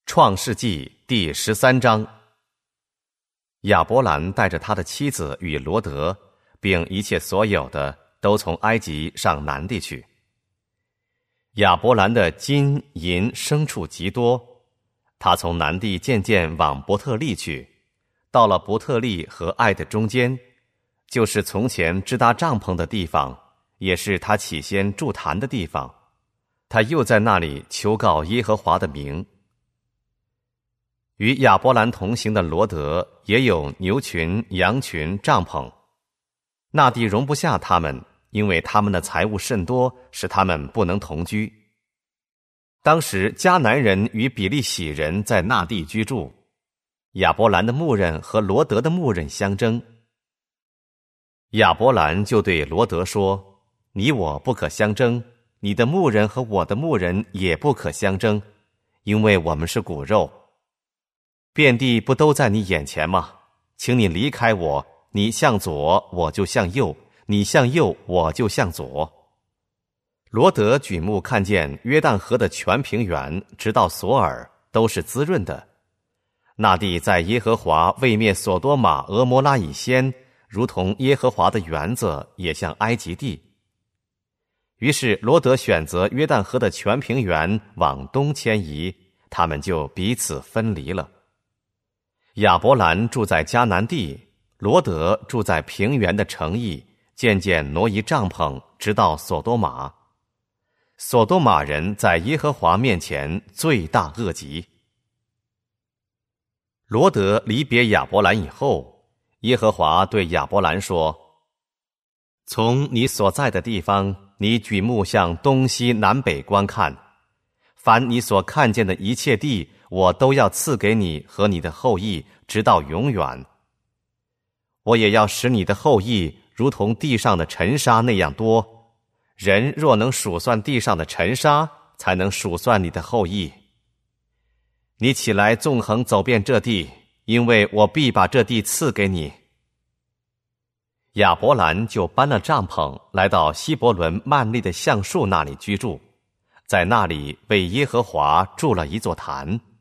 创世纪第13章。亚伯兰带着他的妻子与罗得，并一切所有的，都从埃及上南地去。亚伯兰的金银牲畜极多，他从南地渐渐往伯特利去，到了伯特利和爱的中间，就是从前支搭帐篷的地方，也是他起先筑坛的地方。他又在那里求告耶和华的名。与亚伯兰同行的罗得也有牛群、羊群、帐篷，那地容不下他们，因为他们的财物甚多，使他们不能同居。当时迦南人与比利洗人在那地居住，亚伯兰的牧人和罗得的牧人相争。亚伯兰就对罗得说：你我不可相争，你的牧人和我的牧人也不可相争，因为我们是骨肉。遍地不都在你眼前吗？请你离开我，你向左我就向右，你向右我就向左。罗得举目看见约旦河的全平原直到索尔都是滋润的，那地在耶和华未灭所多玛俄摩拉以先，如同耶和华的园子，也像埃及地。于是罗得选择约旦河的全平原往东迁移，他们就彼此分离了。亚伯兰住在迦南地，罗得住在平原的城邑，渐渐挪移帐篷，直到所多玛。所多玛人在耶和华面前罪大恶极。罗得离别亚伯兰以后，耶和华对亚伯兰说：从你所在的地方，你举目向东西南北观看，凡你所看见的一切地，我都要赐给你和你的后裔，直到永远。我也要使你的后裔如同地上的尘沙那样多，人若能数算地上的尘沙，才能数算你的后裔。你起来纵横走遍这地，因为我必把这地赐给你。亚伯兰就搬了帐篷，来到希伯伦曼利的橡树那里居住，在那里为耶和华筑了一座坛。